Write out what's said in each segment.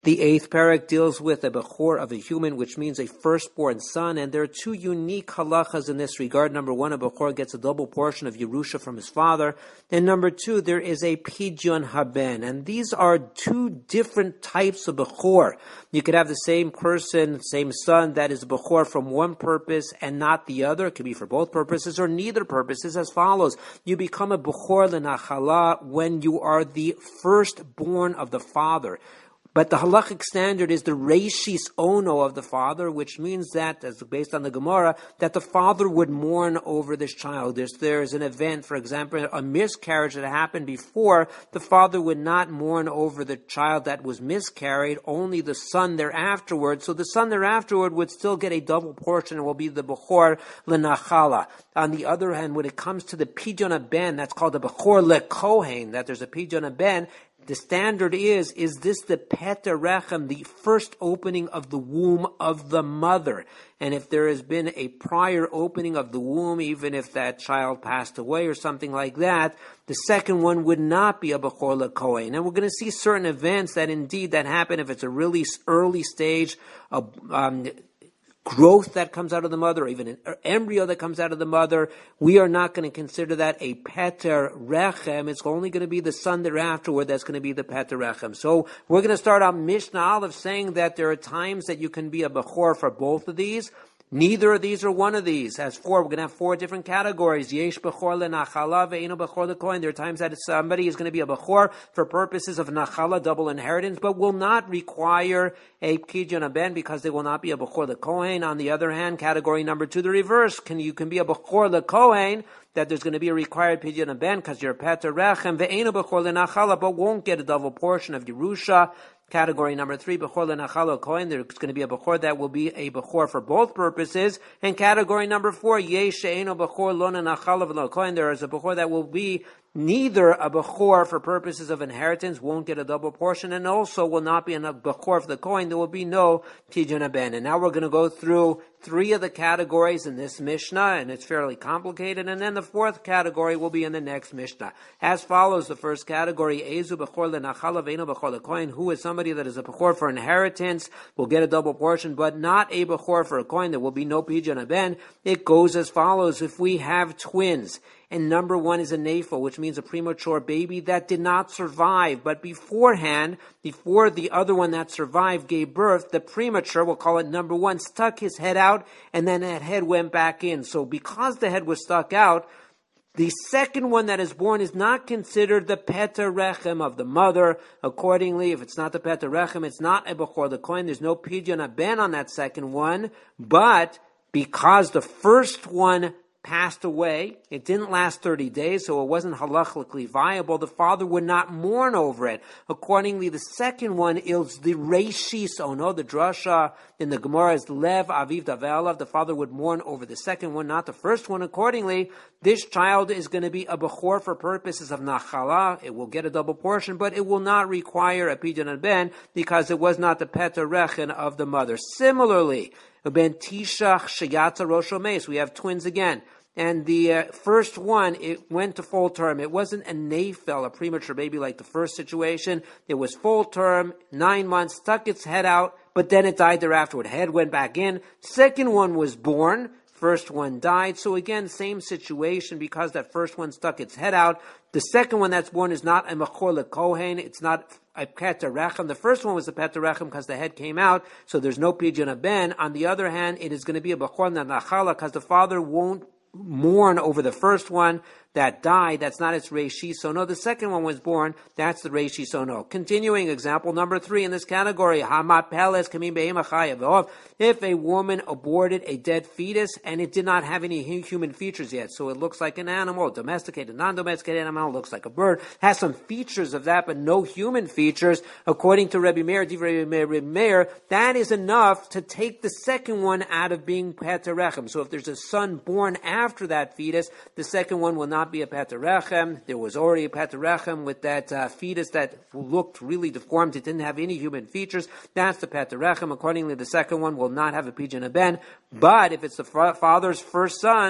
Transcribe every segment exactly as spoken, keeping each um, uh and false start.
The eighth parak deals with a bechor of a human, which means a firstborn son, and there are two unique halachas in this regard. Number one, a bechor gets a double portion of Yerusha from his father, and number two, there is a pidyon haben, and these are two different types of bechor. You could have the same person, same son, that is a bechor from one purpose and not the other. It could be for both purposes or neither purposes, as follows. You become a bechor lenachala when you are the firstborn of the father. But the halachic standard is the reishis ono of the father, which means that, as based on the Gemara, that the father would mourn over this child. There's, there's an event, for example, a miscarriage that happened before, the father would not mourn over the child that was miscarried, only the son thereafterward. So the son thereafterward would still get a double portion and will be the bechor lenachala. On the other hand, when it comes to the pidyon haben, that's called the bechor lekohen, that there's a pidyon haben, the standard is, is this the Peter Rechem, the first opening of the womb of the mother? And if there has been a prior opening of the womb, even if that child passed away or something like that, the second one would not be a Bechor LeKohen. And we're going to see certain events that indeed that happen if it's a really early stage of um, growth that comes out of the mother, or even an embryo that comes out of the mother. We are not going to consider that a Peter Rechem. It's only going to be the son thereafterward that's going to be the Peter Rechem. So we're going to start on Mishnah Aleph saying that there are times that you can be a Bechor for both of these. Neither of these are one of these. As four, we're going to have four different categories. Yesh bechor lenachala ve'eno bechor lekohen. There are times that somebody is going to be a bechor for purposes of nachala, double inheritance, but will not require a pidyon haben because they will not be a bechor lekohen. On the other hand, category number two, the reverse. Can you can be a bechor lekohen, that there's going to be a required pidyon haben because you're a Peter Rechem ve'eno bechor lenachala, but won't get a double portion of Yerusha. Category number three, Bechor lenachala kohen. There's going to be a Bechor that will be a Bechor for both purposes. And category number four, Yesh she'eno Bechor lo lenachala v'lo kohen. There is a Bechor that will be neither a Bechor for purposes of inheritance, won't get a double portion, and also will not be a Bechor for the coin. There will be no pidyon haben. And now we're going to go through three of the categories in this Mishnah, and it's fairly complicated. And then the fourth category will be in the next Mishnah. As follows, the first category, Ezu Bechor lenachala ve'eno Bechor lekohen. Who is somebody that is a Bechor for inheritance, will get a double portion, but not a Bechor for a coin. There will be no pidyon haben. It goes as follows. If we have twins, and number one is a nafel, which means a premature baby that did not survive, but beforehand, before the other one that survived gave birth, the premature, we'll call it number one, stuck his head out, and then that head went back in. So because the head was stuck out, the second one that is born is not considered the Peter Rechem of the mother. Accordingly, if it's not the Peter Rechem, it's not a Bechor lekohen. There's no pidyon haben on that second one. But because the first one passed away, it didn't last thirty days, so it wasn't halachically viable, the father would not mourn over it. Accordingly, the second one is the reishis ono. The drasha in the Gemara is lev aviv davelav. The father would mourn over the second one, not the first one. Accordingly, this child is going to be a bechor for purposes of nachala. It will get a double portion, but it will not require a pidyon haben because it was not the Peter Rechem of the mother. Similarly, Ben Tishach Sheyatza Rosh Omeis. We have twins again. And the uh, first one, it went to full term. It wasn't a nafel, a premature baby like the first situation. It was full term, nine months, stuck its head out, but then it died thereafter. Head went back in. Second one was born. First one died. So again, same situation because that first one stuck its head out. The second one that's born is not a Bechor lekohen. It's not a Peter Rechem. The first one was a Peter Rechem because the head came out, so there's no pidyon haben. On the other hand, it is going to be a Bechor lenachala because the father won't mourn over the first one that died. That's not its reishi sono. The second one was born. That's the reishi sono. Continuing, example number three in this category. Hamapeles kamim be'ema chayav. If a woman aborted a dead fetus and it did not have any human features yet, so it looks like an animal, domesticated, non-domesticated animal, looks like a bird, has some features of that, but no human features. According to Rebbe Meir, Divrei Rebbe Meir, that is enough to take the second one out of being Peter Rechem. So if there's a son born after that fetus, the second one will not be a Peter Rechem. There was already a Peter Rechem with that uh, fetus that looked really deformed. It didn't have any human features. That's the Peter Rechem. Accordingly, the second one will not have a pidyon haben. But if it's the fa- father's first son,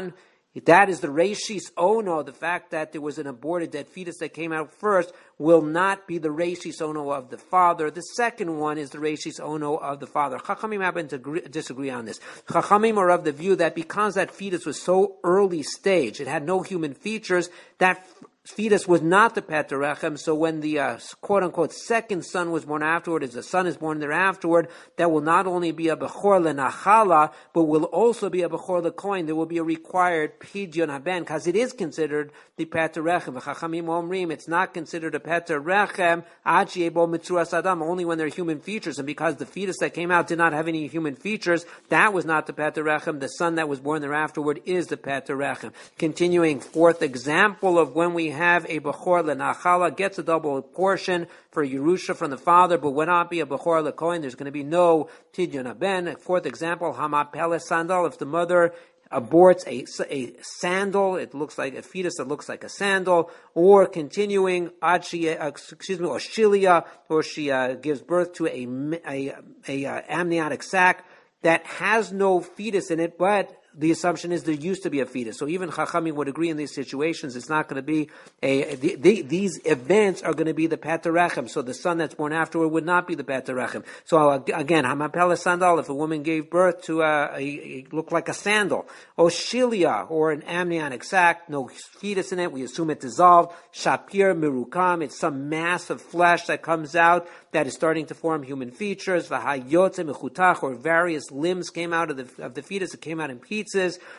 That is the Reishis Ono. The fact that there was an aborted dead fetus that came out first will not be the Reishis Ono of the father. The second one is the Reishis Ono of the father. Chachamim happen to agree, disagree on this. Chachamim are of the view that because that fetus was so early stage, it had no human features, that fetus was not the Peter Rechem, so when the uh, quote-unquote second son was born afterward, as the son is born there afterward, that will not only be a Bechor Lenachala, but will also be a Bechor Lekoin. There will be a required Pidyon Haben, because it is considered the Peter Rechem. V'chachamim omrim, it's not considered a Peter Rechem, Ad Sheyebo Mitzuras Adam, only when there are human features, and because the fetus that came out did not have any human features, that was not the Peter Rechem. The son that was born there afterward is the Peter Rechem. Continuing, fourth example of when we have a Bechor Lenachala, gets a double portion for Yerusha from the father, but will not be a Bechor Lekoin. There's going to be no Tidyon Haben. Fourth example, Hamapele Sandal, if the mother aborts a, a sandal, it looks like a fetus that looks like a sandal, or continuing, Achi, uh, excuse me, or Shilia, or she uh, gives birth to a, a, a, a amniotic sac that has no fetus in it, but the assumption is there used to be a fetus. So even Chachamim would agree in these situations, it's not going to be a, the, the, these events are going to be the Peter Rechem. So the son that's born afterward would not be the Peter Rechem. So again, Hamapela Sandal, if a woman gave birth to a, a, a look like a sandal, or Shilia, or an amniotic sac, no fetus in it, we assume it dissolved. Shapir Mirukam, it's some mass of flesh that comes out that is starting to form human features. V'hayotze mechutach, or various limbs came out of the, of the fetus, it came out in pieces.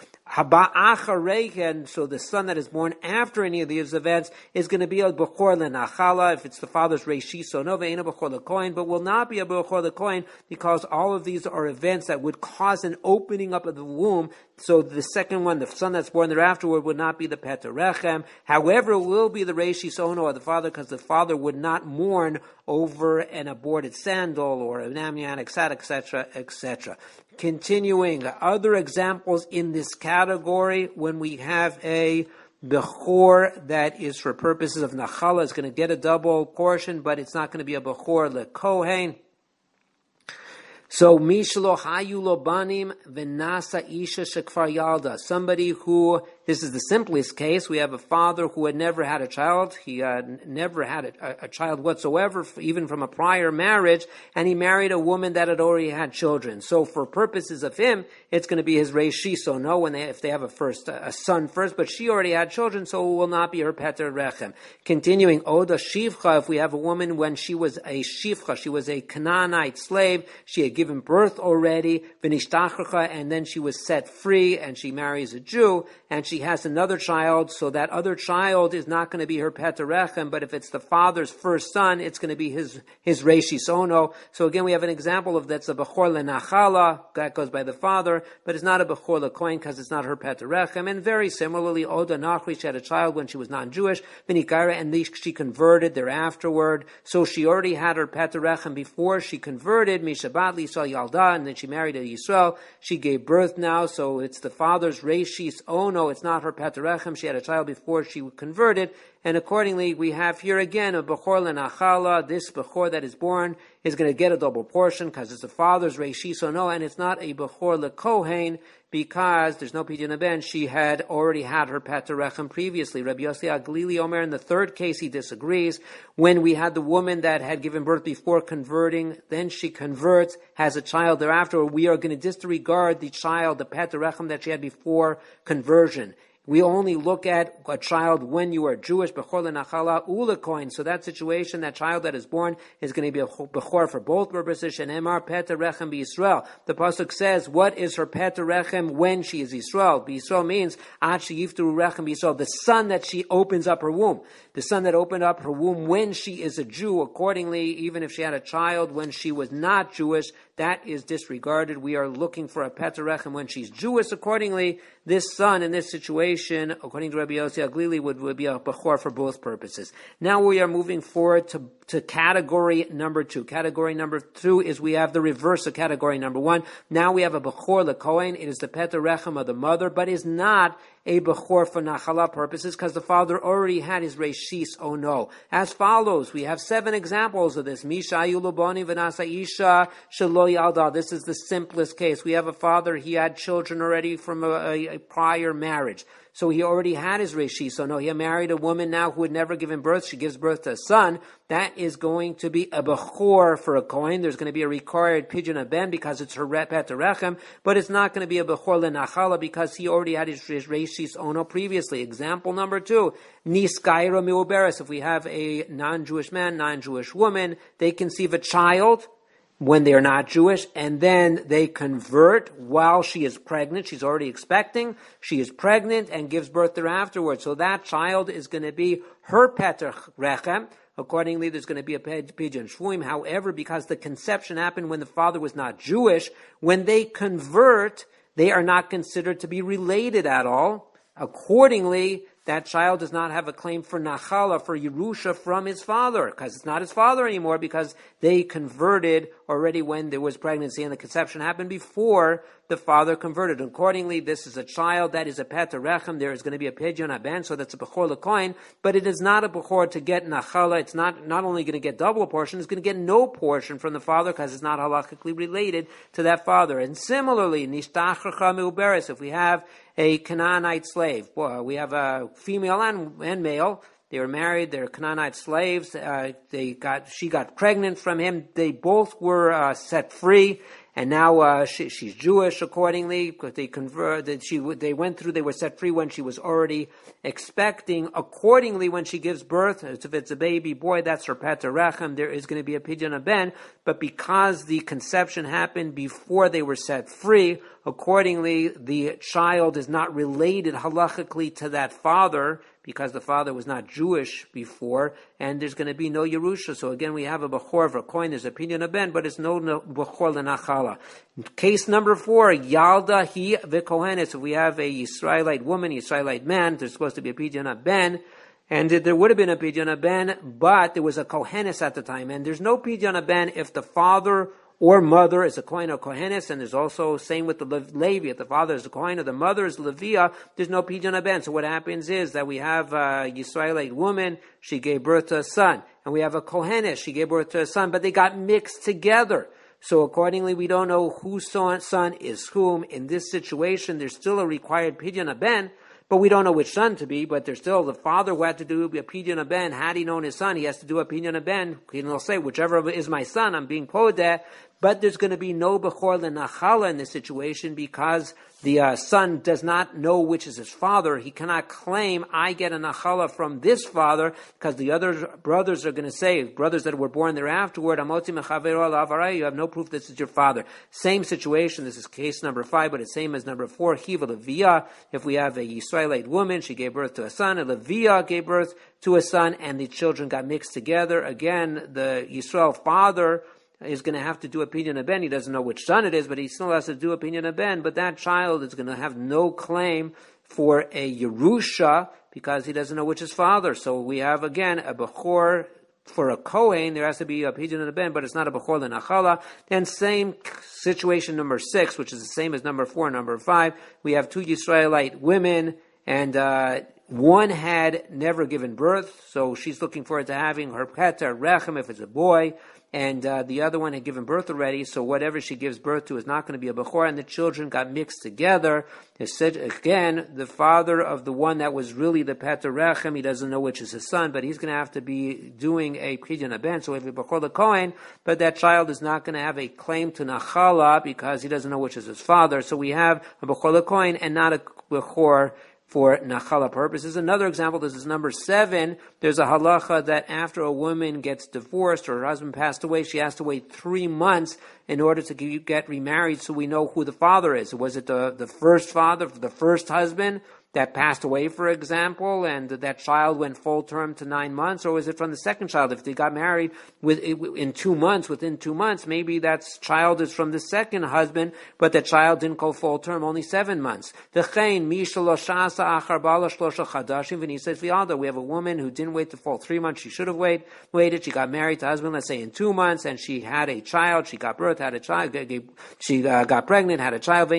And so the son that is born after any of these events is going to be a Bechor Lenachala, if it's the father's Reishi, so no ve'ena Bechor Lekoin, but will not be a Bechor Lekoin because all of these are events that would cause an opening up of the womb. So the second one, the son that's born thereafterward, would not be the Peter Rechem. However, it will be the Reishi Sono of the father, because the father would not mourn over an aborted sandal or an amniotic sac, et cetera, et cetera. Continuing, other examples in this category, when we have a Bechor that is for purposes of Nachala, is going to get a double portion, but it's not going to be a Bechor LeKohen. So, Mishlo Hayulo Banim Venasa Isha Shekfar Yalda. Somebody who, this is the simplest case, we have a father who had never had a child. He uh, never had a, a child whatsoever, even from a prior marriage, and he married a woman that had already had children. So, for purposes of him, it's going to be his Reishi. So, no, when they, if they have a first, a son first, but she already had children, so it will not be her Peter Rechem. Continuing, Oda Shivcha, if we have a woman when she was a Shivcha, she was a Canaanite slave, she had given birth already, and then she was set free, and she marries a Jew, and she has another child, so that other child is not going to be her Peter Rechem, but if it's the father's first son, it's going to be his, his Reishi Sono. So again, we have an example of that's a Bechor Lenachala, that goes by the father, but it's not a Bechor Lekohen because it's not her Peter Rechem. And very similarly, Oda Nachri, she had a child when she was non-Jewish, Vinikara, and she converted thereafterward, so she already had her Peter Rechem before she converted, Mishabatli, so Yalda, and then she married a Yisrael. She gave birth now, so it's the father's Reishis Ono. It's not her Peter Rechem. She had a child before she converted, and accordingly, we have here again a Bechor Lenachala. This Bechor that is born is going to get a double portion because it's the father's Reishis Ono, and it's not a Bechor LeKohen because there's no Pidyon Ben. She had already had her Peter Rechem previously. Rabbi Yossi Aglili Omer, in the third case, he disagrees. When we had the woman that had given birth before converting, then she converts, has a child thereafter, we are going to disregard the child, the Peter Rechem that she had before conversion. We only look at a child when you are Jewish, Bechor Lenachala Ulekoin. So that situation, that child that is born, is going to be a Bechor for both purposes. Shenemar Peter Rechem B'Yisrael. The pasuk says, what is her Peter Rechem when she is Yisrael? B'Yisrael means Ad Sheyiftu Rechem B'Yisrael, the son that she opens up her womb. The son that opened up her womb when she is a Jew. Accordingly, even if she had a child when she was not Jewish, that is disregarded. We are looking for a Peter Rechem when she's Jewish. Accordingly, this son in this situation, according to Rabbi Yossi Aglili, would, would be a Bechor for both purposes. Now we are moving forward to, to category number two. Category number two is we have the reverse of category number one. Now we have a Bechor LeKohen. It is the Peter Rechem of the mother, but is not a Bechor for Nachala purposes because the father already had his Reshis Ono. As follows, we have seven examples of this. Misha Ayulubani Vanasa Isha Shelo Yalda. This is the simplest case. We have a father, he had children already from a, a, a prior marriage. So he already had his Reshi. So no, he married a woman now who had never given birth. She gives birth to a son. That is going to be a Bechor for a Kohen. There's going to be a required Pidyon Ben because it's her Pet Rechem, but it's not going to be a Bechor Lenachala because he already had his, his Reshis Ono previously. Example number two, Niskaira Miuberes. If we have a non-Jewish man, non-Jewish woman, they conceive a child when they are not Jewish, and then they convert while she is pregnant. She's already expecting. She is pregnant and gives birth there afterwards. So that child is going to be her Peter Rechem. Accordingly, there's going to be a Pidyon Shvuim. However, because the conception happened when the father was not Jewish, when they convert, they are not considered to be related at all. Accordingly, that child does not have a claim for Nachala, for Yerusha from his father, because it's not his father anymore, because they converted already when there was pregnancy and the conception happened before the father converted. Accordingly, this is a child that is a Pet Rechem. There is going to be a Pidyon Ben, so that's a Bechor LeKohen, but it is not a Bechor to get Nachala. It's not, not only going to get double a portion, it's going to get no portion from the father because it's not halachically related to that father. And similarly, Nishtachracha Meuberes, if we have a Canaanite slave, well, we have a female and, and male. They were married. They're Canaanite slaves. Uh, they got she got pregnant from him. They both were uh, set free, and now uh, she, she's Jewish. Accordingly, because they converted, she they went through. They were set free when she was already expecting. Accordingly, when she gives birth, if it's a baby boy, that's her Peter Rechem. There is going to be a Pidyon Ben, but because the conception happened before they were set free, accordingly, the child is not related halachically to that father, because the father was not Jewish before, and there's going to be no Yerusha. So again, we have a Bechor for a coin, there's a Pidyon Ben, but it's no, no Bechor Lenachala. Case number four, Yalda Hi V'Kohenes. If we have a Yisraelite woman, Yisraelite man, there's supposed to be a Pidyon Ben, and there would have been a Pidyon Ben, but there was a Kohenes at the time, and there's no Pidyon Ben if the father or mother is a Kohen or Kohenes, and there's also same with the Levi. If the father is a Kohen or the mother is Leviah, there's no Pidyon Ben. So what happens is that we have a Yisraelite woman, she gave birth to a son, and we have a Kohenes, she gave birth to a son, but they got mixed together. So accordingly, we don't know whose son is whom. In this situation, there's still a required Pidyon Ben, but we don't know which son to be, but there's still the father who had to do a Pidyon Ben. Had he known his son, he has to do a Pidyon Ben. He'll say, whichever is my son, I'm being podeh. But there's going to be no Bechor Lenachala in this situation because the uh, son does not know which is his father. He cannot claim, I get a Nachala from this father, because the other brothers are going to say, brothers that were born there afterward, Amotzi Mechavero Alavarei, you have no proof this is your father. Same situation, this is case number five, but it's same as number four, Hiva Leviah. If we have a Yisraelite woman, she gave birth to a son, a Leviah gave birth to a son, and the children got mixed together. Again, the Yisrael father is going to have to do a Pidyon Ben. He doesn't know which son it is, but he still has to do a Pidyon Ben. But that child is going to have no claim for a Yerusha because he doesn't know which is father. So we have, again, a Bechor for a Kohen. There has to be a Pidyon Ben, but it's not a Bechor Lenachala. And same situation number six, which is the same as number four and number five. We have two Yisraelite women, and uh one had never given birth, so she's looking forward to having her Peter Rechem if it's a boy, and uh, the other one had given birth already, so whatever she gives birth to is not going to be a Bechor, and the children got mixed together. It said, again, the father of the one that was really the Peter Rechem, he doesn't know which is his son, but he's going to have to be doing a Pidyon Ben, so if a Bechor LeKohen, but that child is not going to have a claim to Nachala because he doesn't know which is his father, so we have a Bechor LeKohen and not a Bechor for Nachala purposes. Another example, this is number seven. There's a halacha that after a woman gets divorced or her husband passed away, she has to wait three months in order to get remarried so we know who the father is. Was it the, the first father, the first husband, that passed away, for example, and that child went full term to nine months, or was it from the second child? If they got married with, in two months, within two months, maybe that child is from the second husband, but the child didn't go full term, only seven months. We have a woman who didn't wait the full three months. She should have wait, waited. She got married to husband, let's say in two months, and she had a child. She got birth, had a child. She uh, got pregnant, had a child. We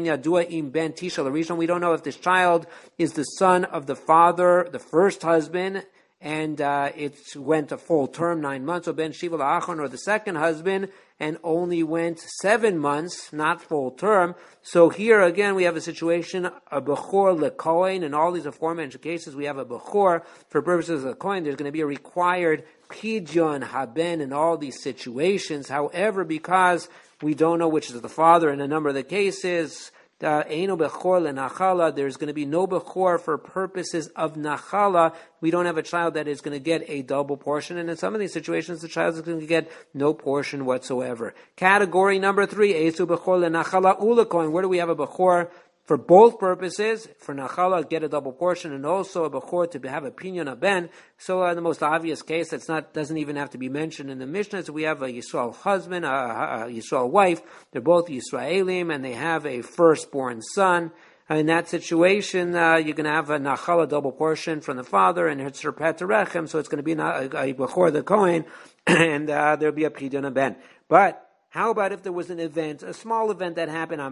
don't know if this child is the son of the father, the first husband, and uh, it went a full term, nine months, or ben shiva la'achon, or the second husband, and only went seven months, not full term. So here again we have a situation, a bechor lekohen. In all these aforementioned cases, we have a bechor for purposes of the kohen. There's going to be a required pidyon haben in all these situations. However, because we don't know which is the father in a number of the cases, Uh, there's going to be no bechor for purposes of nachala. We don't have a child that is going to get a double portion, and in some of these situations, the child is going to get no portion whatsoever. Category number three, esu bechor lenachala ulakoin. Where do we have a bechor for both purposes? For nachala, get a double portion, and also a bechor to have a pinyon aben. So uh, the most obvious case, that's not doesn't even have to be mentioned in the Mishnah. So we have a Yisrael husband, a, a Yisrael wife. They're both Yisraelim, and they have a firstborn son. In that situation, uh, you're going to have a nachala double portion from the father, and it's pet rechem, so it's going to be a, a bechor the kohen, and uh, there'll be a pidyon aben. But how about if there was an event, a small event that happened,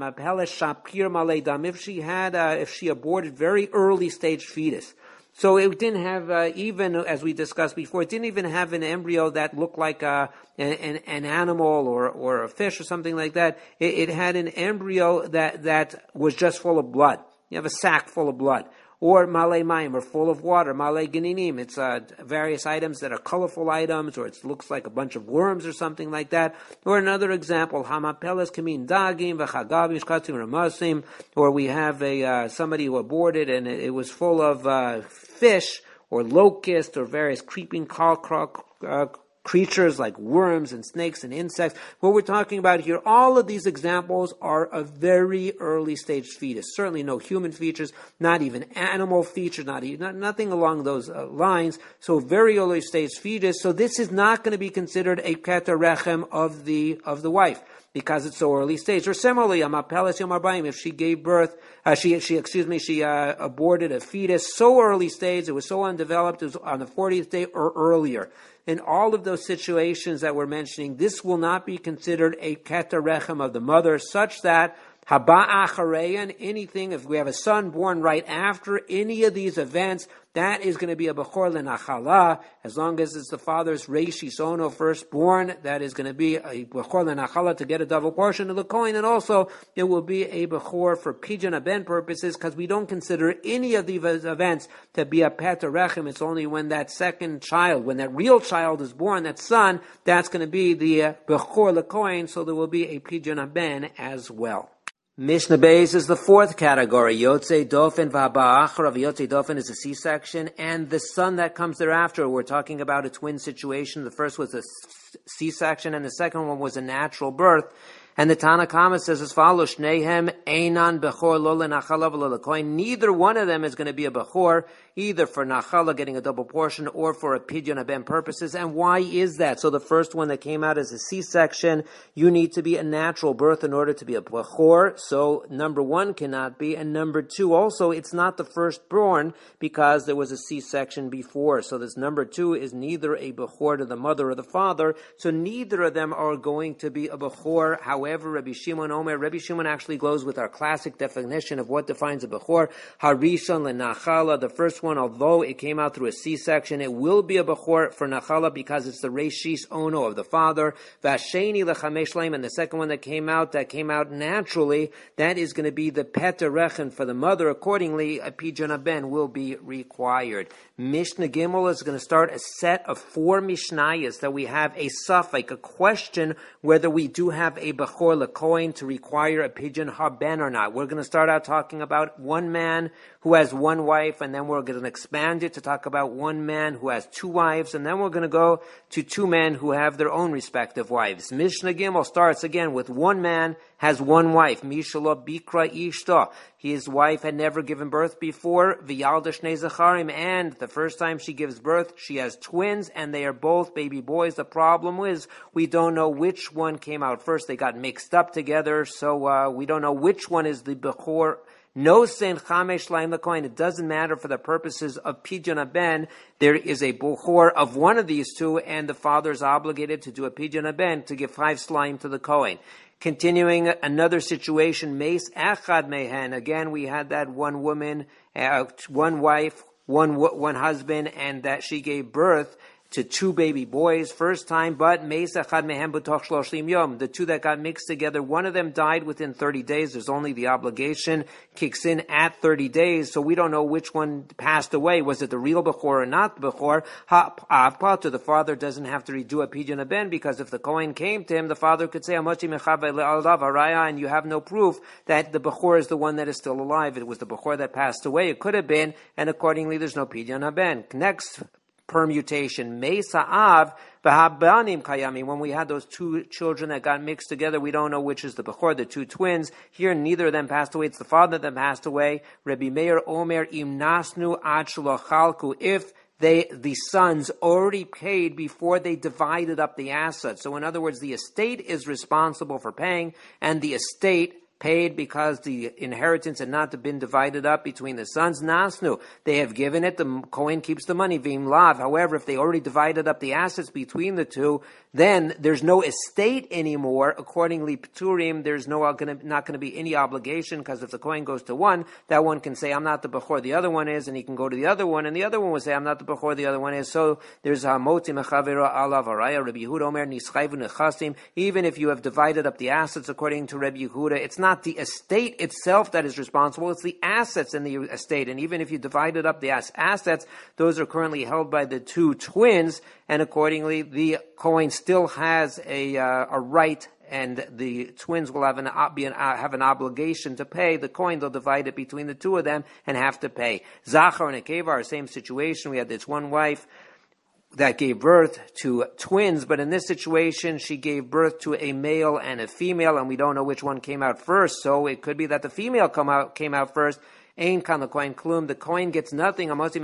if she had, uh, if she aborted very early stage fetus? So it didn't have, uh, even as we discussed before, it didn't even have an embryo that looked like a, an, an animal or, or a fish or something like that. It, it had an embryo that, that was just full of blood. You have a sack full of blood. Or malei mayim, or full of water. Malei geninim, it's uh, various items that are colorful items, or it looks like a bunch of worms or something like that. Or another example, hamapeles kamin dagim v'chagavim shkatzim ramasim. Or we have a uh, somebody who aborted and it, it was full of uh, fish or locust or various creeping crawl, uh, creatures like worms and snakes and insects. What we're talking about here, all of these examples are a very early stage fetus. Certainly no human features, not even animal features, not even, nothing along those uh, lines. So very early stage fetus. So this is not going to be considered a keter rechem of the of the wife, because it's so early stage. Or similarly, amapeles yom arbaim, if she gave birth, uh, she, she, excuse me, she uh, aborted a fetus so early stage, it was so undeveloped, it was on the fortieth day or earlier. In all of those situations that we're mentioning, this will not be considered a keter rechem of the mother, such that haba achareyan, anything, if we have a son born right after any of these events, that is going to be a bechor lenachala. As long as it's the father's reishis ono, firstborn, that is going to be a bechor lenachala to get a double portion of the coin, and also it will be a bechor for pidyon aben purposes, because we don't consider any of these events to be a keter rechem. It's only when that second child, when that real child is born, that son, that's going to be the uh, bechor lekoin, so there will be a pidyon aben as well. Mishnah Beis is the fourth category. Yotzei Dofen v'haba acharav. Yotzei Dofen is a C-section, and the son that comes thereafter. We're talking about a twin situation. The first was a C-section, and the second one was a natural birth. And the Tana Kama says as follows: Shnehem einan bechor lo lenachala v'lo lekohen. Neither one of them is going to be a bechor, either for nachala, getting a double portion, or for a pidyon aben purposes. And why is that? So the first one that came out as a C-section, you need to be a natural birth in order to be a bechor. So number one cannot be, and number two also, it's not the firstborn because there was a C-section before. So this number two is neither a bechor to the mother or the father. So neither of them are going to be a bechor. However, Rabbi Shimon Omer, Rabbi Shimon actually goes with our classic definition of what defines a bechor. Harishon lenachala, the first one, although it came out through a C-section, it will be a bechor for nachala because it's the reishis ono of the father. Vasheni lechamesh leim, and the second one that came out, that came out naturally, that is going to be the keter rechem for the mother. Accordingly, a pidyon aben will be required. Mishnah Gimel is going to start a set of four mishnayos that we have a suffix, a question whether we do have a bechor lekohen to require a pidyon haben or not. We're going to start out talking about one man who has one wife, and then we're going to expand it to talk about one man who has two wives, and then we're going to go to two men who have their own respective wives. Mishnah Gimel starts again with one man has one wife. Mishalo bikra ishta. his wife had never given birth before, v'yalda shnei zacharim, and the first time she gives birth, she has twins, and they are both baby boys. The problem is, we don't know which one came out first. They got mixed up together, so uh, we don't know which one is the bechor. No sin chamesh laim lekohen. It doesn't matter for the purposes of pidyon haben. There is a bechor of one of these two, and the father is obligated to do a pidyon haben to give five slime to the kohen. Continuing another situation, meis echad mehen. Again, we had that one woman, uh, one wife, one one husband, and that she gave birth to two baby boys first time, but meis echad mehem b'toch shloshim yom. The two that got mixed together, one of them died within thirty days. There's only the obligation kicks in at thirty days, so we don't know which one passed away. Was it the real bechor or not the bechor? Ha'apatu, the father doesn't have to redo a pidyon haben, because if the kohen came to him, the father could say, Amoti mechaveh le'alav haraya, and you have no proof that the bechor is the one that is still alive. It was the bechor that passed away. It could have been, and accordingly there's no pidyon haben. Next permutation, Meisa'av v'habanim kayami. When we had those two children that got mixed together, we don't know which is the bechor, the two twins. Here, neither of them passed away. It's the father that passed away. Rabbi Meir Omer im nasnu ad shalochalku. If they, the sons already paid before they divided up the assets. So in other words, the estate is responsible for paying, and the estate paid because the inheritance had not been divided up between the sons. Nasnu, they have given it, the Kohen keeps the money, vim lav. However, if they already divided up the assets between the two, then there's no estate anymore. Accordingly, Pturim, there's no gonna, not going to be any obligation, because if the Kohen goes to one, that one can say, I'm not the Bechor, the other one is, and he can go to the other one, and the other one will say, I'm not the Bechor, the other one is. So there's Hamoti Mechavera Alav Araya, Rabbi Yehuda Omer, Nischayvu Nechasim. Even if you have divided up the assets according to Rabbi Yehuda, it's not Not the estate itself that is responsible, it's the assets in the estate. And even if you divided up the assets, those are currently held by the two twins, and accordingly the Kohen still has a uh, a right, and the twins will have an, be an, uh, have an obligation to pay. The Kohen, they'll divide it between the two of them and have to pay. Zachar and Akeva are same situation. We had this one wife that gave birth to twins, but in this situation, she gave birth to a male and a female, and we don't know which one came out first, so it could be that the female come out, came out first. Ein kan the Kohen klum. The Kohen gets nothing.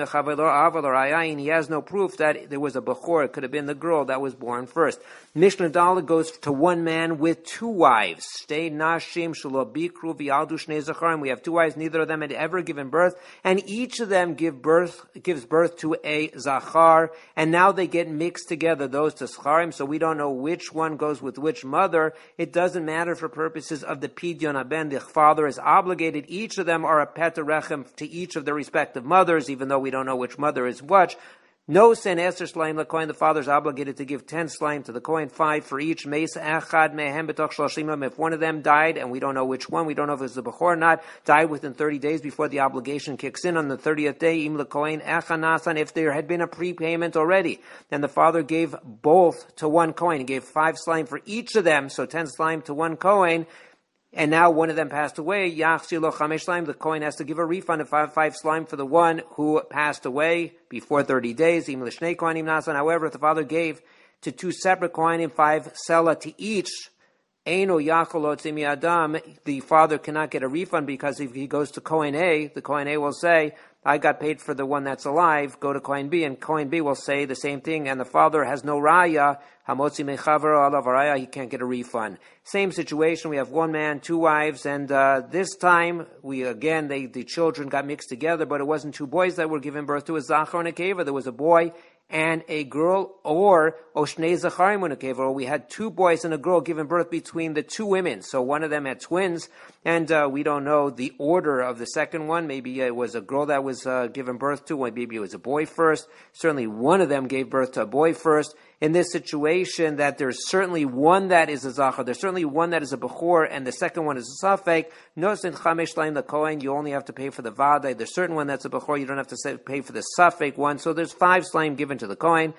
He has no proof that there was a bechor. It could have been the girl that was born first. Mishnah Dala goes to one man with two wives. Stay nashim shelo bikru v'yaldu shnei zacharim. We have two wives. Neither of them had ever given birth, and each of them give birth gives birth to a zachar. And now they get mixed together, those to zacharim. So we don't know which one goes with which mother. It doesn't matter for purposes of the pidyon haben. The father is obligated. Each of them are a pet rechem to each of their respective mothers, even though we don't know which mother is which. No sen eser slime lekohen. The father is obligated to give ten slime to the kohen, five for each. Meis echad mehem b'toch shloshim yom. If one of them died, and we don't know which one, we don't know if it's the bechor or not, died within thirty days before the obligation kicks in on the thirtieth day, im lekohen echanasan. If there had been a prepayment already, and the father gave both to one kohen, he gave five slime for each of them, so ten slime to one kohen, and now one of them passed away, Yachsi lo chamesh slime, the Kohen has to give a refund of five, five slime for the one who passed away before thirty days. Im l'shnei kohanim nasan. However, if the father gave to two separate kohanim five sela to each, Eino yachol otzim yadam, the father cannot get a refund, because if he goes to Kohen A, the Kohen A will say, I got paid for the one that's alive, go to Kohen B, and Kohen B will say the same thing, and the father has no raya, hamotzi mechaver alav raya, he can't get a refund. Same situation, we have one man, two wives, and uh, this time, we again, they, the children got mixed together, but it wasn't two boys that were given birth to, a zachar and a keva. There was a boy and a girl, or Oshnei Zacharim Unakeva, or we had two boys and a girl given birth between the two women. So one of them had twins, and uh, we don't know the order of the second one. Maybe it was a girl that was uh, given birth to, maybe it was a boy first. Certainly one of them gave birth to a boy first. In this situation, that there's certainly one that is a Zachar, there's certainly one that is a Bechor, and the second one is a Safek. Nosin Chamesh Laim the Kohen, you only have to pay for the Vadai. There's certain one that's a Bechor, you don't have to pay for the Safek one. So there's five Slaim given to the Kohen.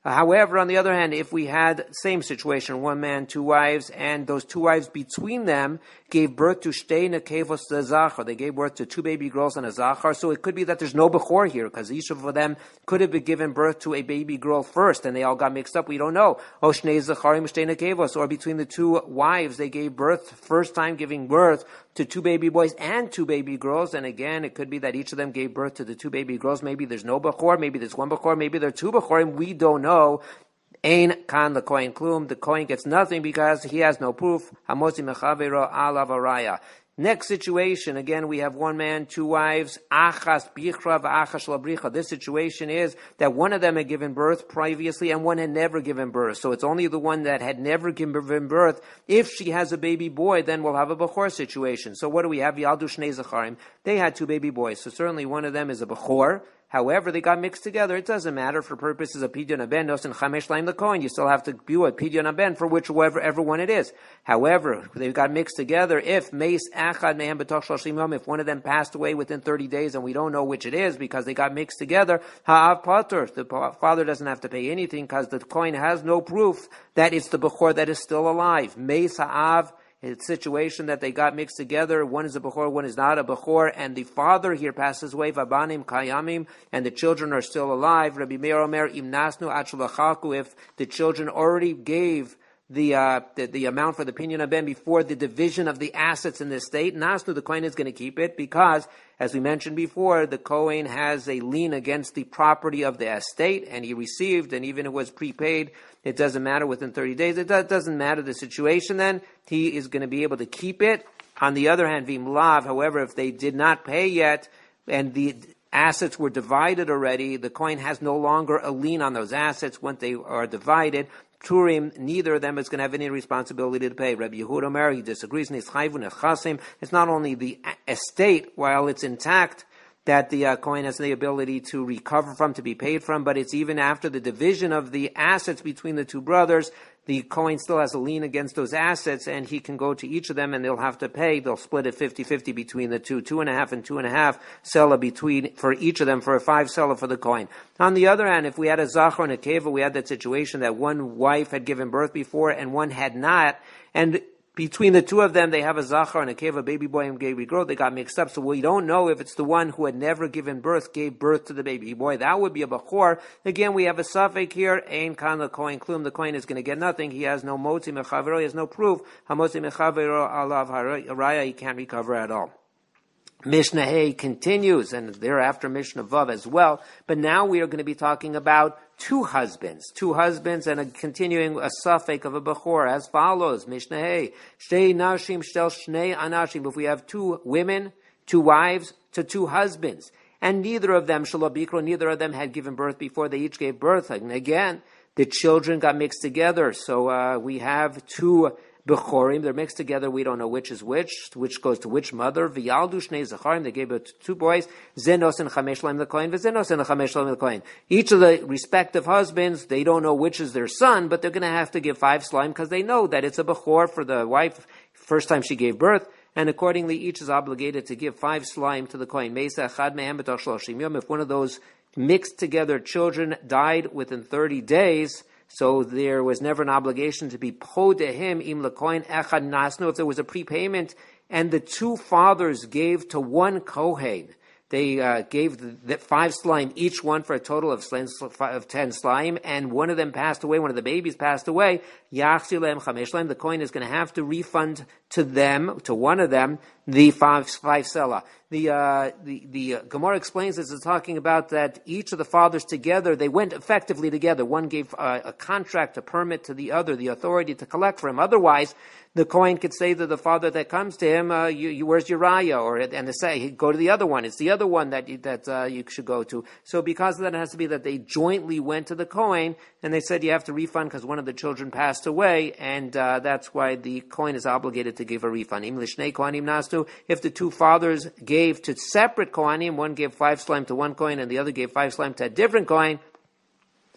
However, on the other hand, if we had same situation, one man, two wives, and those two wives between them gave birth to shtei nekevos zachar, they gave birth to two baby girls and a zachar, so it could be that there's no bechor here, because each of them could have been given birth to a baby girl first, and they all got mixed up, we don't know. O shnei zacharim shtei nekevos, or between the two wives, they gave birth, first time giving birth to two baby boys and two baby girls, and again, it could be that each of them gave birth to the two baby girls, maybe there's no bechor, maybe there's one bechor, maybe there are two bechorim, we don't know. No, Ein kan the kohen klum. The kohen gets nothing because he has no proof. Hamosi mechavero alav araya. Next situation, again, we have one man, two wives, achas bichra v'achas labricha. This situation is that one of them had given birth previously and one had never given birth. So it's only the one that had never given birth. If she has a baby boy, then we'll have a bechor situation. So what do we have? Yaldu shnei zacharim. They had two baby boys. So certainly one of them is a bechor. However, they got mixed together. It doesn't matter for purposes of pidyon haben, nos and chamesh laim the kohen. You still have to do a pidyon haben for whichever ever one it is. However, they got mixed together. If meis achad mehem b'toch shloshim yom, if one of them passed away within thirty days, and we don't know which it is because they got mixed together, ha'av pater, the father doesn't have to pay anything because the kohen has no proof that it's the bechor that is still alive. Meis ha'av. It's a situation that they got mixed together. One is a bechor, one is not a bechor, and the father here passes away, vabanim kayamim, and the children are still alive. Rabbi Meir Omer, im nasnu achulachaku, if the children already gave the, uh, the the amount for the pinyon haben before the division of the assets in the estate, nasnu, the kohen is going to keep it because, as we mentioned before, the kohen has a lien against the property of the estate, and he received, and even if it was prepaid, it doesn't matter within thirty days. It doesn't matter the situation then. He is going to be able to keep it. On the other hand, vim lav, however, if they did not pay yet and the assets were divided already, the kohen has no longer a lien on those assets once they are divided. Turim, neither of them is going to have any responsibility to pay. Rabbi Yehuda Omer, he disagrees. It's not only the estate, while it's intact, that the uh, kohen has the ability to recover from, to be paid from, but it's even after the division of the assets between the two brothers, the kohen still has a lien against those assets, and he can go to each of them, and they'll have to pay. They'll split it fifty-fifty between the two, two and a half and two and a half selah between for each of them, for a five selah for the kohen. On the other hand, if we had a zachar and a keva, we had that situation that one wife had given birth before and one had not, and between the two of them, they have a zachar and a keva, baby boy and baby girl. They got mixed up, so we don't know if it's the one who had never given birth gave birth to the baby boy. That would be a bechor. Again, we have a suffix here. Ein kan the kohen klum. The kohen is going to get nothing. He has no motzi mechavero. He has no proof. Hamotzi mechavero alav haraya. He can't recover at all. Mishnah Hay continues, and thereafter Mishnah Vav as well. But now we are going to be talking about two husbands, two husbands, and a continuing a suffix of a bechor as follows. Mishnah Hay, shtei nashim shtel shnei anashim. If we have two women, two wives, to two husbands, and neither of them shalabikro, neither of them had given birth before they each gave birth. And again, the children got mixed together. So uh, we have two bechorim, they're mixed together, we don't know which is which, which goes to which mother. V'yaldu shnei zacharim, they gave it to two boys. Zenos and chamesh laim the kohen, v'zenos and chamesh laim the kohen. Each of the respective husbands, they don't know which is their son, but they're going to have to give five slime because they know that it's a bechor for the wife, first time she gave birth, and accordingly each is obligated to give five slime to the kohen. Meisa achad mehem b'toch shloshim yom. If one of those mixed together children died within thirty days, so there was never an obligation to be po to him, im lekohen echad nasnu, if there was a prepayment, and the two fathers gave to one kohen. They uh, gave the, the five slime, each one for a total of, slime, of ten slime, and one of them passed away, one of the babies passed away. Yachsi lehem chamesh slime, the kohen is going to have to refund to them, to one of them, the five, five selah. The, uh, the, the uh, Gemara explains this, is talking about that each of the fathers together, they went effectively together. One gave uh, a contract, a permit to the other, the authority to collect for him. Otherwise, the kohen could say to the father that comes to him, uh, you, you, where's your raya? Or, and they say, go to the other one. It's the other one that, you, that, uh, you should go to. So because of that, it has to be that they jointly went to the kohen, and they said you have to refund because one of the children passed away, and, uh, that's why the kohen is obligated to give a refund. Im lishnei kohanim nastu, if the two fathers gave to separate kohanim, one gave five slime to one kohen and the other gave five slime to a different kohen,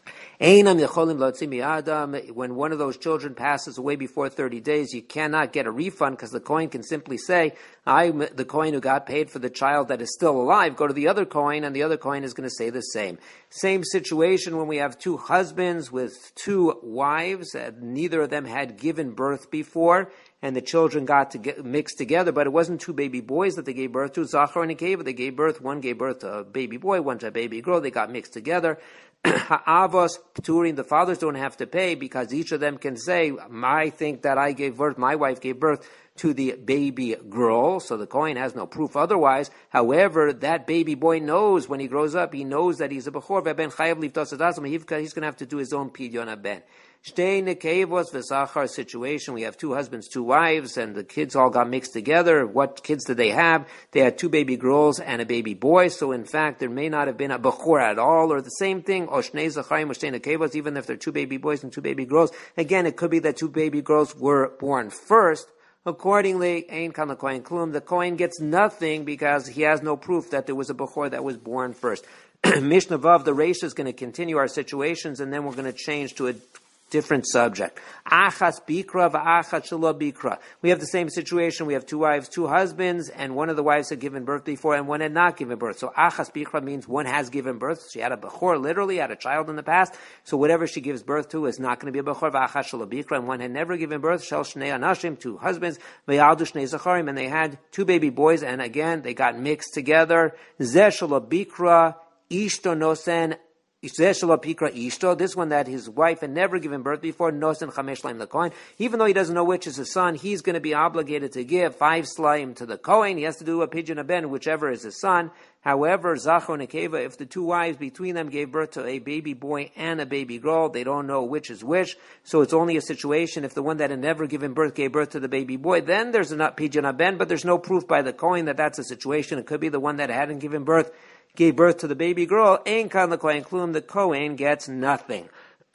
Einam yecholim lotzi mi'adam. When one of those children passes away before thirty days, you cannot get a refund because the Kohen can simply say, I'm the Kohen who got paid for the child that is still alive. Go to the other Kohen, and the other Kohen is going to say the same. Same situation when we have two husbands with two wives. Uh, neither of them had given birth before, and the children got to get mixed together, but it wasn't two baby boys that they gave birth to. Zachar and Nekeva, they gave birth. One gave birth to a baby boy, one to a baby girl. They got mixed together. Ha'avos pturin, the fathers don't have to pay because each of them can say, I think that I gave birth, my wife gave birth to the baby girl, so the Kohen has no proof otherwise. However, that baby boy knows when he grows up, he knows that he's a Bechor, V'ben chayav liftos adasam, he's going to have to do his own pidyon haben. Shtei nekevos v'zachar situation. We have two husbands, two wives, and the kids all got mixed together. What kids did they have? They had two baby girls and a baby boy. So in fact, there may not have been a bechor at all, or the same thing. Or shnei zacharim or shtei nekevos. Even if they're two baby boys and two baby girls, again, it could be that two baby girls were born first. Accordingly, ein kan l'kohen klum. The Kohen gets nothing because he has no proof that there was a bechor that was born first. Mishnah Vav, the Reish is going to continue our situations, and then we're going to change to a different subject. Achas bikra v'achas shelo bikra. We have the same situation. We have two wives, two husbands, and one of the wives had given birth before, and one had not given birth. So achas bikra means one has given birth. She had a bechor, literally had a child in the past. So whatever she gives birth to is not going to be a bechor. V'achas shelo bikra, and one had never given birth. Shel shnei anashim, two husbands. V'yaldu shnei zacharim, and they had two baby boys, and again they got mixed together. Zeh shelo bikra ishto nosen. This one that his wife had never given birth before, nosen chamesh slaim the Kohen. Even though he doesn't know which is his son, he's going to be obligated to give five slaim to the Kohen. He has to do a pidyon haben, whichever is his son. However, Zachor and Nekeva, if the two wives between them gave birth to a baby boy and a baby girl, they don't know which is which. So it's only a situation if the one that had never given birth gave birth to the baby boy, then there's a pidyon haben, but there's no proof by the Kohen that that's a situation. It could be the one that hadn't given birth gave birth to the baby girl, ein kan l'kohen klum, the Kohen gets nothing.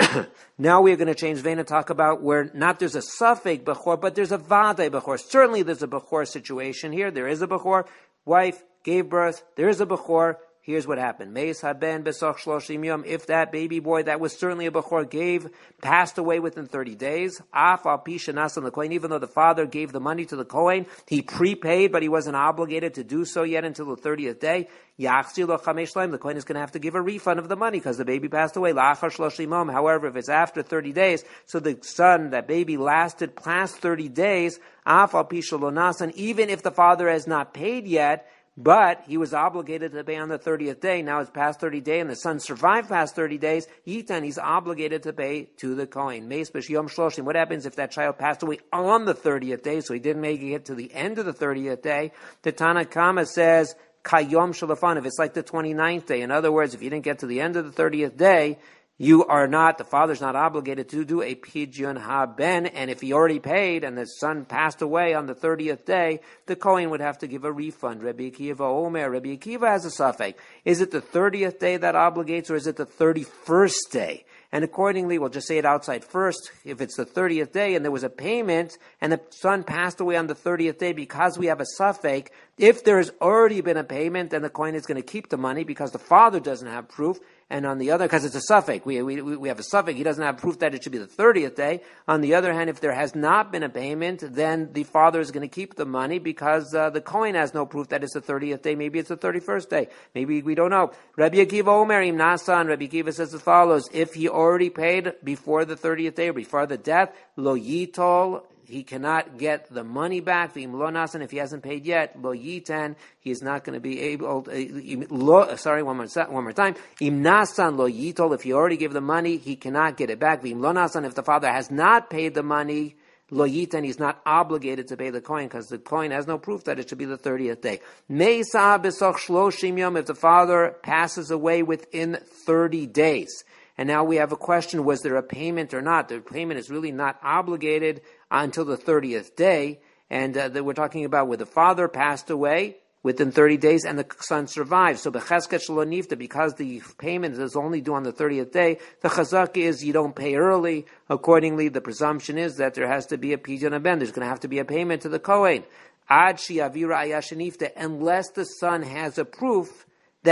Now we're going to change vein and talk about where not there's a suffix bechor, but there's a vadai bechor. Certainly there's a bechor situation here. There is a bechor. Wife gave birth. There is a bechor. Here's what happened. Meis haben besoch shloshim yom. If that baby boy that was certainly a bechor gave, passed away within thirty days, af al pi shenasan the Kohen, even though the father gave the money to the Kohen, he prepaid, but he wasn't obligated to do so yet until the thirtieth day. Yachzi lo chamesh laim, the Kohen is going to have to give a refund of the money because the baby passed away. La'achar shloshim yom. However, if it's after thirty days, so the son, that baby lasted past thirty days, af al pi shelonasan, even if the father has not paid yet, but he was obligated to pay on the thirtieth day. Now it's past thirty days, and the son survived past thirty days. Yitan, he's obligated to pay to the Kohen. Meis b'shiyom shloshim. What happens if that child passed away on the thirtieth day, so he didn't make it to the end of the thirtieth day? The Tanna Kama says, kayom shalafan, if it's like the twenty-ninth day. In other words, if you didn't get to the end of the thirtieth day, you are not, the father's not obligated to do a pidyon haben, and if he already paid and the son passed away on the thirtieth day, the Kohen would have to give a refund. Rabbi Akiva Omer, Rabbi Akiva has a suffix. Is it the thirtieth day that obligates, or is it the thirty-first day? And accordingly, we'll just say it outside first. If it's the thirtieth day and there was a payment and the son passed away on the thirtieth day because we have a suffix, if there has already been a payment, then the Kohen is going to keep the money because the father doesn't have proof. And on the other, because it's a suffix, we, we, we have a suffix, he doesn't have proof that it should be the thirtieth day. On the other hand, if there has not been a payment, then the father is going to keep the money because uh, the Kohen has no proof that it's the thirtieth day. Maybe it's the thirty-first day. Maybe we don't know. Rabbi Akiva Omer Im Nasan, Rabbi Akiva says as follows: if he already paid before the thirtieth day or before the death, lo yitol, he cannot get the money back. V'im lo nasan, if he hasn't paid yet, lo yitan, he is not going to be able. Uh, lo, sorry, one more one more time. Im nasan lo yitol, if he already gave the money, he cannot get it back. V'im lo nasan, if the father has not paid the money, lo yitan, he's not obligated to pay the Kohen because the Kohen has no proof that it should be the thirtieth day. Meisa besoch shloshim yom, if the father passes away within thirty days. And now we have a question, was there a payment or not? The payment is really not obligated until the thirtieth day. And uh, that we're talking about where the father passed away within thirty days and the son survived. So b'chesket shelo nifta, because the payment is only due on the thirtieth day, the chazak is you don't pay early. Accordingly, the presumption is that there has to be a pidyon haben. There's going to have to be a payment to the Kohen. Ad shi'avira ayashenifta, unless the son has a proof that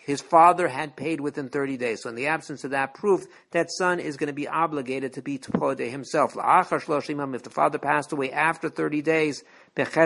his father had paid within thirty days. So in the absence of that proof, that son is going to be obligated to be Tpode himself. If the father passed away after thirty days, there is a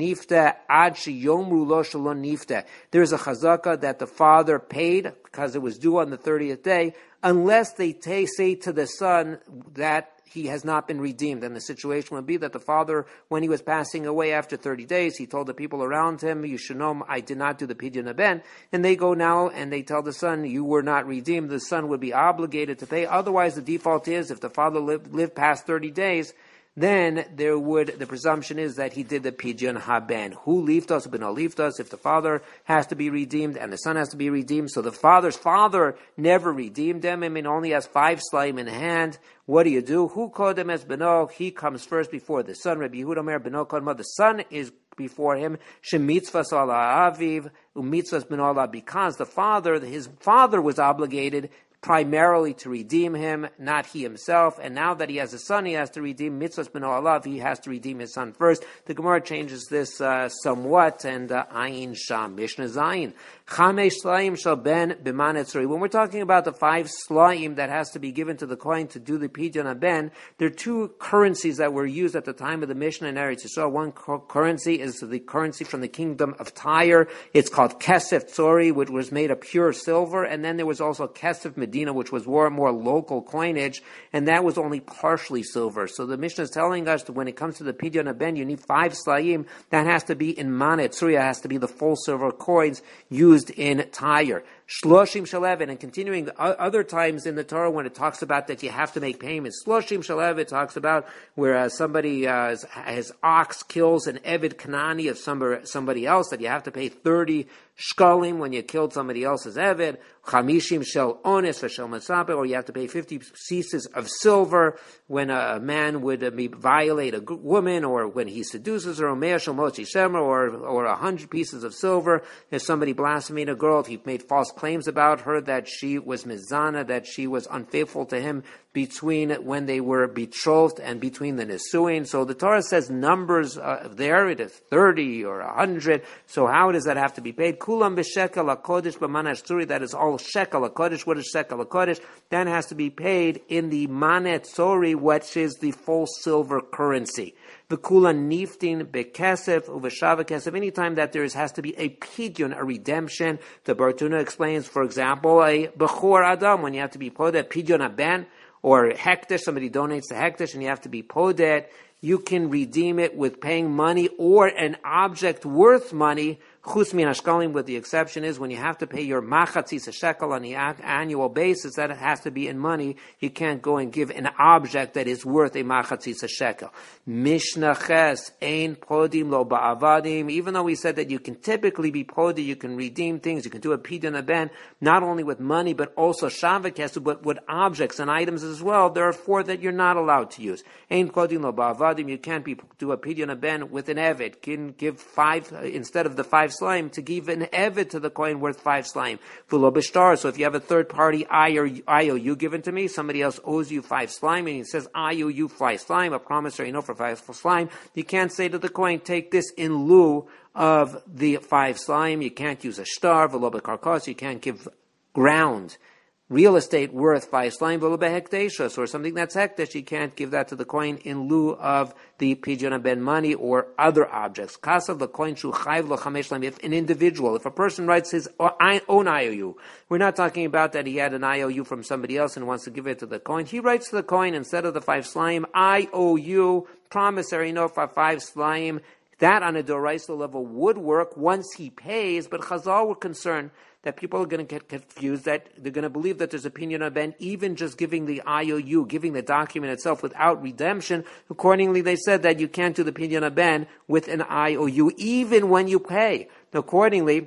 chazaka that the father paid because it was due on the thirtieth day, unless they t- say to the son that he has not been redeemed. And the situation would be that the father, when he was passing away after thirty days, he told the people around him, you should know I did not do the Pidyon Haben. And they go now and they tell the son, you were not redeemed. The son would be obligated to pay. Otherwise, the default is if the father lived, lived past thirty days, then there would, the presumption is that he did the Pidyon Haben. Who liftos, b'no liftos, if the father has to be redeemed and the son has to be redeemed. So the father's father never redeemed them. I mean, only has five slaim in hand. What do you do? Who kodem es b'no? He comes first before the son. Rabbi Yehuda Omer b'no kodma. The son is before him. Shemitzvas ala aviv, umitzvas b'no ala, because the father, his father was obligated primarily to redeem him, not he himself. And now that he has a son, he has to redeem mitzvahs b'no alav. He has to redeem his son first. The Gemara changes this uh, somewhat, and uh, ayin sham Mishnah Zayin. Chamesh slaim shal ben b'manetzuri. When we're talking about the five slaim that has to be given to the kohen to do the Pidyon Haben, there are two currencies that were used at the time of the Mishnah in Eretz Yisrael. One cu- currency is the currency from the kingdom of Tyre. It's called kesef tzori, which was made of pure silver, and then there was also kesef Medina, which was more more local coinage, and that was only partially silver. So the Mishnah is telling us that when it comes to the Pidyon Haben, you need five slaim. That has to be in manet. Tzuriya has to be the full silver coins used in Tyre. Shloshim Shalevet, and continuing other times in the Torah when it talks about that you have to make payments. Shloshim Shalevet talks about where uh, somebody, uh, his ox kills an Eved Kanani of somebody, somebody else, that you have to pay thirty shkalim when you killed somebody else's Eved. Chamishim Shel Ones V'Shel Masape, or you have to pay fifty pieces of silver when a man would uh, violate a woman, or when he seduces her, or Mea Shel Mochi Shemer, or or a hundred pieces of silver if somebody blasphemed a girl, if he made false claims about her that she was mizana, that she was unfaithful to him between when they were betrothed and between the Nisuin. So the Torah says numbers uh, there, it is thirty or one hundred. So how does that have to be paid? Kulam b'shekel HaKodesh b'manash tzuri, that is all shekel HaKodesh. What is shekel HaKodesh? That has to be paid in the manet tzori, which is the full silver currency. V'kula niftin bekesef uveshava kesef. Anytime that there is, has to be a pidyon, a redemption. The Bartuna explains, for example, a bechor adam, when you have to be podeh, pidyon haben, or hekdesh, somebody donates the hekdesh and you have to be podeh, you can redeem it with paying money or an object worth money, chus min hashkalim, with the exception is when you have to pay your machatzis a shekel on the annual basis, that has to be in money. You can't go and give an object that is worth a machatzis a shekel. Mishnah ches, ein podim lo ba'avadim. Even though we said that you can typically be podi, you can redeem things, you can do a pidyon haben, not only with money, but also shavah, but with objects and items as well. There are four that you're not allowed to use. Ein podim lo ba'avadim. You can't be, do a pidyon haben with an eved. Can give five, uh, instead of the five slime, to give an eved to the coin worth five slime. Fulo b'shtar. So if you have a third party I or I O U given to me, somebody else owes you five slime, and he says I O U five slime, a promissory note for five slime, you can't say to the coin, take this in lieu of the five slime. You can't use a star, v'lo b'karkos. You can't give ground, real estate worth five slime, v'lo b'hekteshus, or something that's hekdesh, you can't give that to the coin in lieu of the pidyon haben money or other objects. Kasav l'koin shu chayv lo chamesh slime. If an individual, if a person writes his own I O U, we're not talking about that he had an I O U from somebody else and wants to give it to the coin. He writes to the coin, instead of the five slime, I O U, promissory note for five slime. That on a doraisa level would work once he pays, but Chazal were concerned that people are going to get confused, that they're going to believe that there's a pidyon haben, even just giving the I O U, giving the document itself without redemption. Accordingly, they said that you can't do the pidyon haben with an I O U, even when you pay. Accordingly,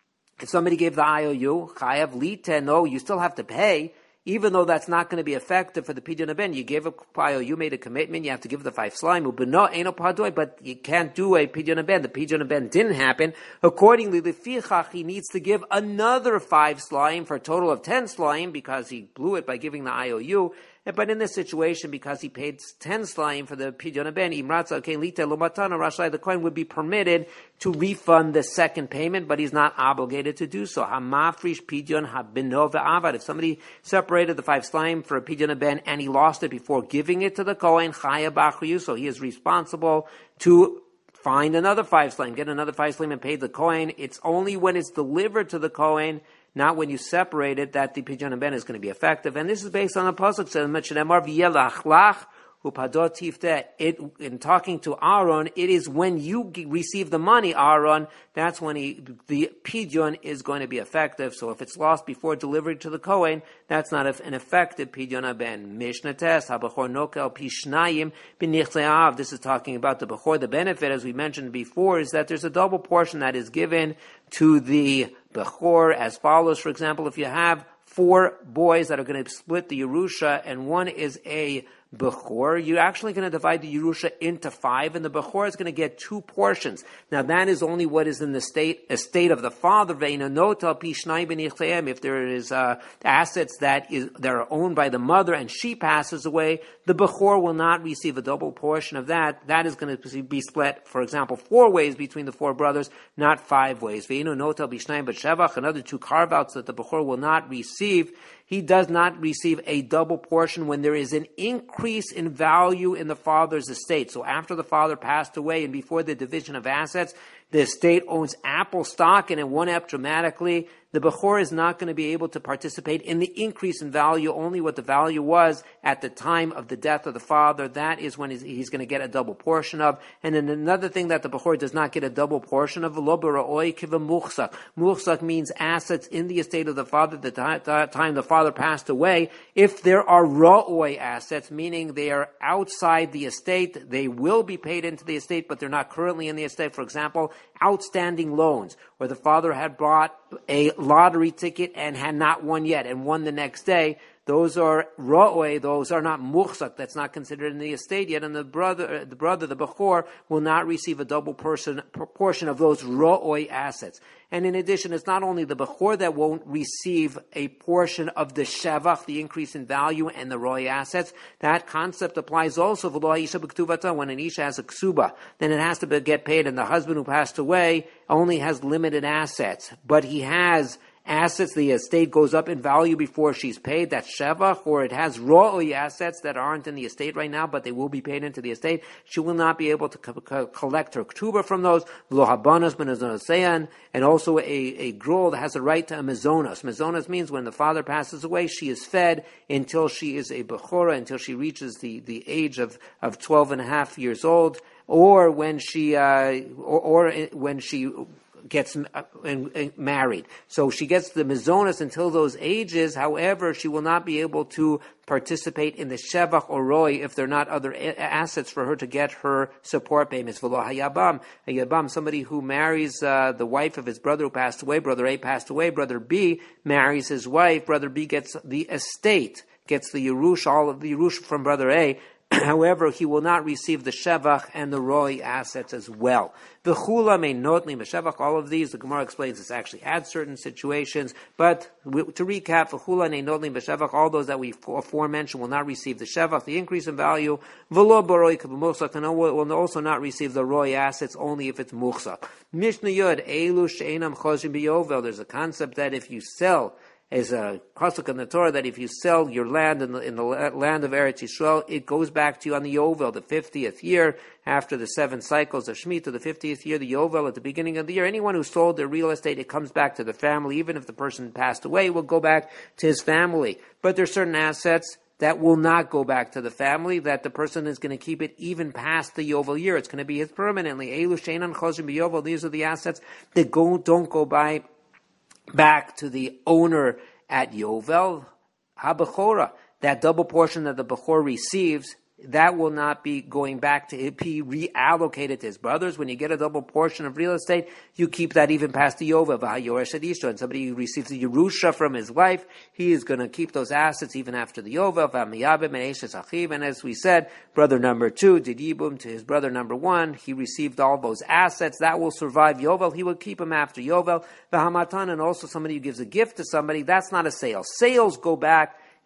if somebody gave the I O U, chayav lite, no, you still have to pay, even though that's not going to be effective for the pidyon haben. You gave a I O U, made a commitment, you have to give the five slime, but you can't do a pidyon haben. The pidyon haben didn't happen. Accordingly, the fichach, he needs to give another five slime for a total of ten slime, because he blew it by giving the I O U. But in this situation, because he paid ten slayim for the pidyon ben, imratza keilite lomatana rashai, the Kohen would be permitted to refund the second payment, but he's not obligated to do so. Hamafrish pidyon habino ve'avad. If somebody separated the five slayim for a pidyon ben and he lost it before giving it to the Kohen, chaya b'achriyu, so he is responsible to find another five slayim, get another five slayim and pay the Kohen. It's only when it's delivered to the Kohen, not when you separate it, that the pidyon ben is going to be effective. And this is based on the pasuk says, it, in talking to Aaron, it is when you receive the money, Aaron, that's when he, the pidyon is going to be effective. So if it's lost before delivery to the Kohen, that's not an effective pidyon ben. Mishnah test, habachor nokel pishnayim b'nichleav. This is talking about the bechor. The benefit, as we mentioned before, is that there's a double portion that is given to the bechor as follows. For example, if you have four boys that are going to split the Yerusha and one is a Bechor, you're actually going to divide the Yerusha into five, and the Bechor is going to get two portions. Now that is only what is in the state estate of the father. If there is uh, assets that is that are owned by the mother and she passes away, the Bechor will not receive a double portion of that. That is going to be split, for example, four ways between the four brothers, not five ways. Another two carve-outs that the Bechor will not receive. He does not receive a double portion when there is an increase in value in the father's estate. So after the father passed away and before the division of assets, the estate owns ample stock and it went up dramatically. The Bechor is not going to be able to participate in the increase in value, only what the value was at the time of the death of the father. That is when he's going to get a double portion of. And then another thing that the Bechor does not get a double portion of, lo b'ra'oi kiva muchsak. Muchsak means assets in the estate of the father at the time the father passed away. If there are ra'oi assets, meaning they are outside the estate, they will be paid into the estate, but they're not currently in the estate. For example, outstanding loans, where the father had bought a lottery ticket and had not won yet and won the next day. Those are ra'oi, those are not muchsak, that's not considered in the estate yet, and the brother, the brother, the Bechor, will not receive a double person, proportion of those ra'oi assets. And in addition, it's not only the Bechor that won't receive a portion of the shevach, the increase in value, and the ra'oi assets. That concept applies also when an isha has a ksuba, then it has to get paid, and the husband who passed away only has limited assets, but he has assets, the estate goes up in value before she's paid, that's shevach, or it has ra'oi assets that aren't in the estate right now, but they will be paid into the estate. She will not be able to co- co- collect her ketubah from those, lo habanos menazonaseyan, and also a, a girl that has a right to a mezonos. Mezonos means when the father passes away, she is fed until she is a bechora, until she reaches the, the age of, of twelve and a half years old, or when she, uh, or, or when she gets uh, married. So she gets the mezonos until those ages. However, she will not be able to participate in the shevach or roi if there are not other a- assets for her to get her support payments. V'lo hayabam, hayabam, somebody who marries uh, the wife of his brother who passed away, brother A passed away, brother B marries his wife, brother B gets the estate, gets the Yerush, all of the Yerush from brother A. However, he will not receive the shevach and the roi assets as well. The chula may notni b'shevach. All of these, the Gemara explains, this actually adds certain situations. But to recap, the chula may notni b'shevach. All those that we aforementioned will not receive the shevach, the increase in value. V'lo b'roi k'b'muchsak, and will also not receive the roi assets only if it's muchsak. Mishnah Yud elu she'enam choshin b'yovel. There's a concept that if you sell, is a pasuk in the Torah that if you sell your land in the, in the land of Eretz Yisrael, it goes back to you on the Yovel, the fiftieth year, after the seven cycles of Shemitah, the fiftieth year, the Yovel at the beginning of the year. Anyone who sold their real estate, it comes back to the family. Even if the person passed away, it will go back to his family. But there's certain assets that will not go back to the family, that the person is going to keep it even past the Yovel year. It's going to be his permanently. Elu she'enan choshim b'yovel. These are the assets that go, don't go by back to the owner at Yovel. HaBechora, that double portion that the Bechor receives, that will not be going back to be reallocated to his brothers. When you get a double portion of real estate, you keep that even past the Yovel. And somebody who receives the Yerusha from his wife, he is going to keep those assets even after the Yovel. And as we said, brother number two did Yibum to his brother number one. He received all those assets. That will survive Yovel. He will keep them after Yovel. And also somebody who gives a gift to somebody, that's not a sale. Sales go back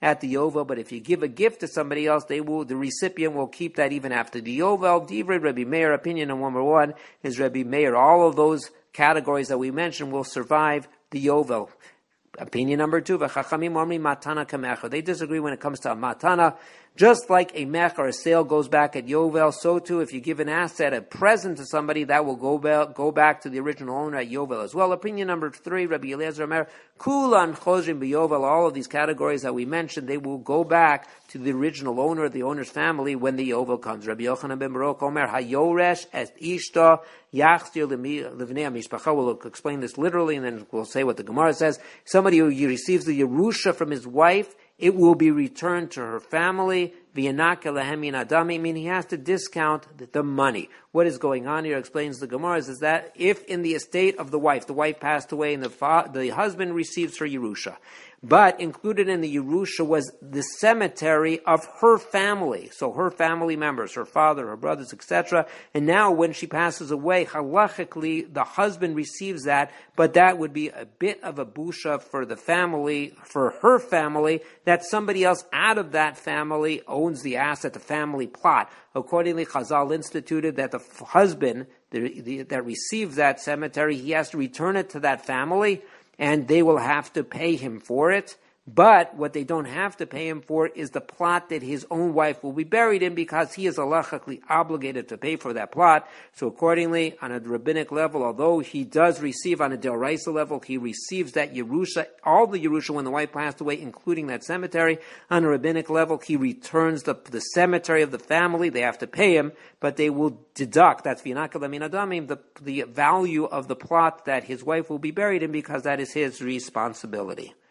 at the Yovel, but if you give a gift to somebody else, they will, the recipient will keep that even after the Yovel. Divrei Rabbi Meir, opinion number one is Rabbi Meir. All of those categories that we mentioned will survive the Yovel. Opinion number two, v'chachamim omri matana kamecha. They disagree when it comes to a matana. Just like a mech or a sale goes back at Yovel, so too if you give an asset, a present to somebody, that will go back, go back to the original owner at Yovel as well. Opinion number three, Rabbi Eliezer Omer, kulan chozrim b'Yovel. All of these categories that we mentioned, they will go back to the original owner, the owner's family, when the Yovel comes. Rabbi Yochanan ben Baruch Omer, hayoresh et ishta yachzir livnei mishpacha. We'll explain this literally, and then we'll say what the Gemara says. Somebody who receives the Yerusha from his wife, it will be returned to her family. Meaning he has to discount the money. What is going on here, explains the Gemara, is, is that if in the estate of the wife, the wife passed away and the, fa- the husband receives her Yerusha, but included in the Yerusha was the cemetery of her family, so her family members, her father, her brothers, et cetera. And now when she passes away, halachically, the husband receives that, but that would be a bit of a busha for the family, for her family, that somebody else out of that family owns the asset, the family plot. Accordingly, Chazal instituted that the f- husband the, the, that receives that cemetery, he has to return it to that family, and they will have to pay him for it. But what they don't have to pay him for is the plot that his own wife will be buried in, because he is halachically obligated to pay for that plot. So accordingly, on a rabbinic level, although he does receive on a D'oraisa level, he receives that Yerusha, all the Yerusha when the wife passed away, including that cemetery. On a rabbinic level, he returns the, the cemetery of the family. They have to pay him, but they will deduct, that's v'yanakal min adamim, the, the value of the plot that his wife will be buried in, because that is his responsibility.